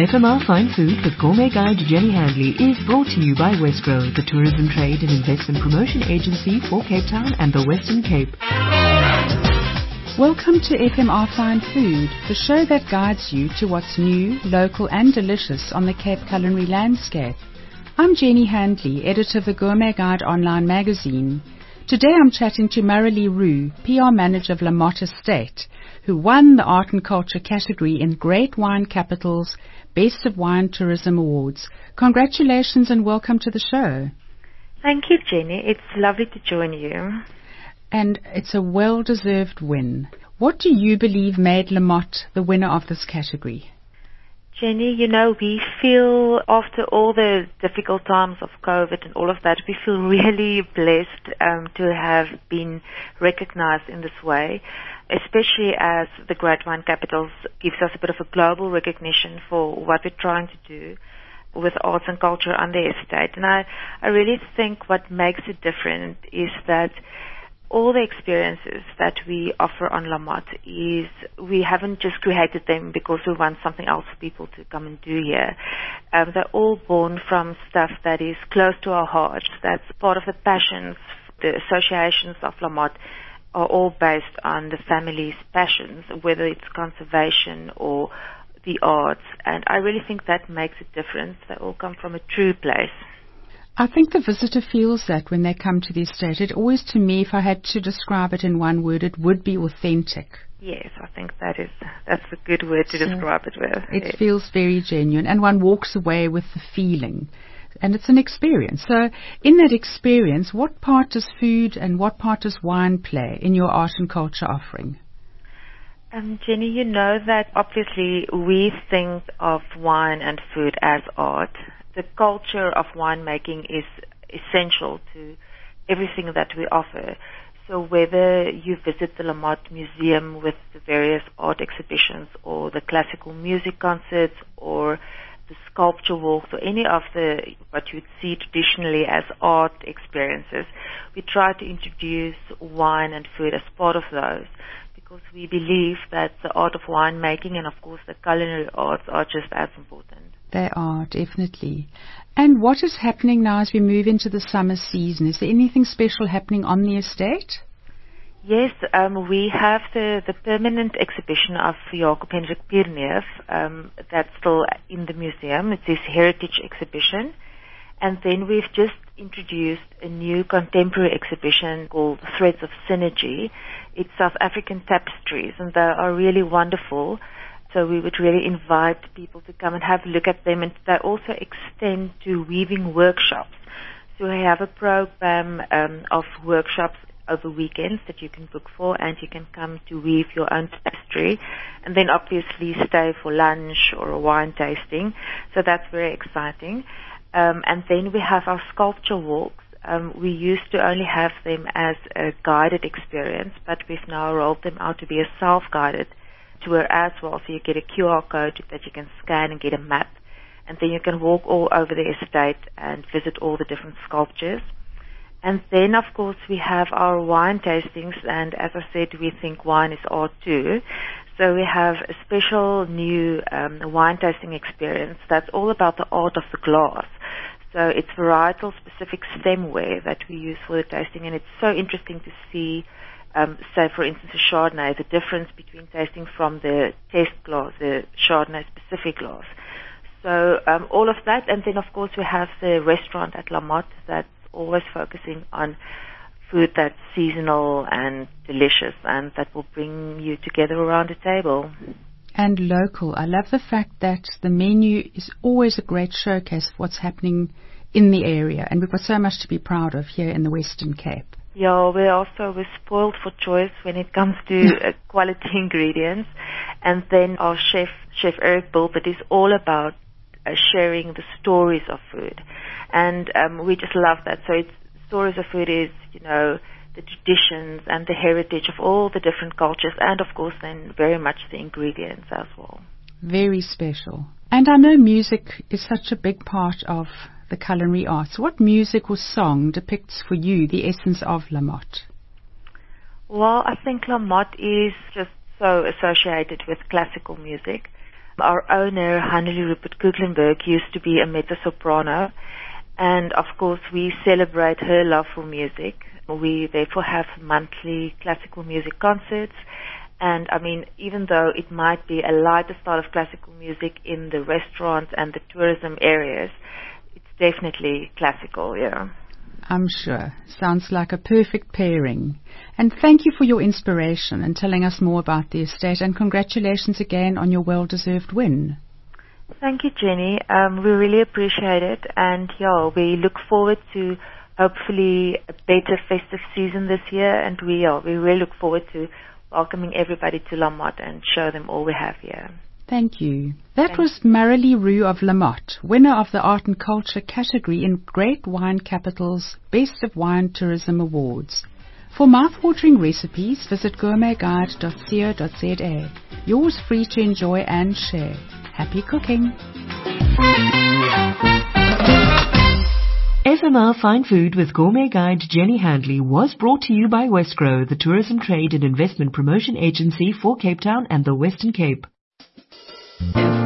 FMR Fine Food with Gourmet Guide Jenny Handley is brought to you by Wesgrow, the tourism trade and investment promotion agency for Cape Town and the Western Cape. Welcome to FMR Fine Food, the show that guides you to what's new, local and delicious on the Cape culinary landscape. I'm Jenny Handley, editor of the Gourmet Guide online magazine. Today I'm chatting to Marilee Roux, PR manager of La Motte Estate, who won the Art and Culture category in Great Wine Capitals Best of Wine Tourism Awards. Congratulations and welcome to the show. Thank you, Jenny. It's lovely to join you. And it's a well-deserved win. What do you believe made La Motte the winner of this category? Jenny, we feel after all the difficult times of COVID and all of that, we feel really blessed to have been recognized in this way, especially as the Great Wine Capitals gives us a bit of a global recognition for what we're trying to do with arts and culture on the estate. And I really think what makes it different is that all the experiences that we offer on La Motte is we haven't just created them because we want something else for people to come and do here. They're all born from stuff that is close to our hearts. That's part of the passions, the associations of La Motte are all based on the family's passions, whether it's conservation or the arts. And I really think that makes a difference. They all come from a true place. I think the visitor feels that when they come to the estate. It always, to me, if I had to describe it in one word, it would be authentic. Yes, I think that's a good word to describe it with. It feels very genuine, and one walks away with the feeling. And it's an experience. So in that experience, what part does food and what part does wine play in your art and culture offering? Jenny, you know that obviously we think of wine and food as art. The culture of winemaking is essential to everything that we offer. So whether you visit the La Motte Museum with the various art exhibitions or the classical music concerts or the sculpture walks or any of what you would see traditionally as art experiences, we try to introduce wine and food as part of those because we believe that the art of winemaking and of course the culinary arts are just as important. They are, definitely. And what is happening now as we move into the summer season? Is there anything special happening on the estate? Yes, we have the permanent exhibition of Jacob Hendrik Pierneef. That's still in the museum. It's his heritage exhibition. And then we've just introduced a new contemporary exhibition called Threads of Synergy. It's South African tapestries, and they are really wonderful. So we would really invite people to come and have a look at them, and they also extend to weaving workshops. So we have a program of workshops over weekends that you can book for, and you can come to weave your own tapestry, and then obviously stay for lunch or a wine tasting. So that's very exciting. And then we have our sculpture walks. We used to only have them as a guided experience, but we've now rolled them out to be a self-guided tour as well. So you get a QR code that you can scan and get a map, and then you can walk all over the estate and visit all the different sculptures. And then of course we have our wine tastings, and as I said, we think wine is art too. So we have a special new wine tasting experience that's all about the art of the glass. So it's varietal specific stemware that we use for the tasting, and it's so interesting to see say, for instance, a Chardonnay, the difference between tasting from the test glass, the Chardonnay specific glass. So all of that, and then of course we have the restaurant at La Motte that's always focusing on food that's seasonal and delicious, and that will bring you together around a table. And local. I love the fact that the menu is always a great showcase of what's happening in the area, and we've got so much to be proud of here in the Western Cape. Yeah, we're spoiled for choice when it comes to quality ingredients. And then our chef Eric Bulbert, is all about sharing the stories of food. And we just love that. So it's stories of food is, the traditions and the heritage of all the different cultures, and of course then very much the ingredients as well. Very special. And I know music is such a big part of the culinary arts. What music or song depicts for you the essence of La Motte? Well, I think La Motte is just so associated with classical music. Our owner, Hanneli Rupert Kuglenberg, used to be a mezzo-soprano, and of course we celebrate her love for music. We therefore have monthly classical music concerts, and I mean, even though it might be a lighter style of classical music in the restaurants and the tourism areas, it's definitely classical, yeah. I'm sure. Sounds like a perfect pairing. And thank you for your inspiration and telling us more about the estate, and congratulations again on your well-deserved win. Thank you, Jenny. We really appreciate it, and yeah, we look forward to hopefully a better festive season this year, and we really look forward to welcoming everybody to La Motte and show them all we have here. Thank you. That was Marilee Roux of La Motte, winner of the Art and Culture category in Great Wine Capital's Best of Wine Tourism Awards. For mouthwatering recipes, visit gourmetguide.co.za. Yours free to enjoy and share. Happy cooking! FMR Fine Food with Gourmet Guide Jenny Handley was brought to you by Wesgro, the tourism trade and investment promotion agency for Cape Town and the Western Cape.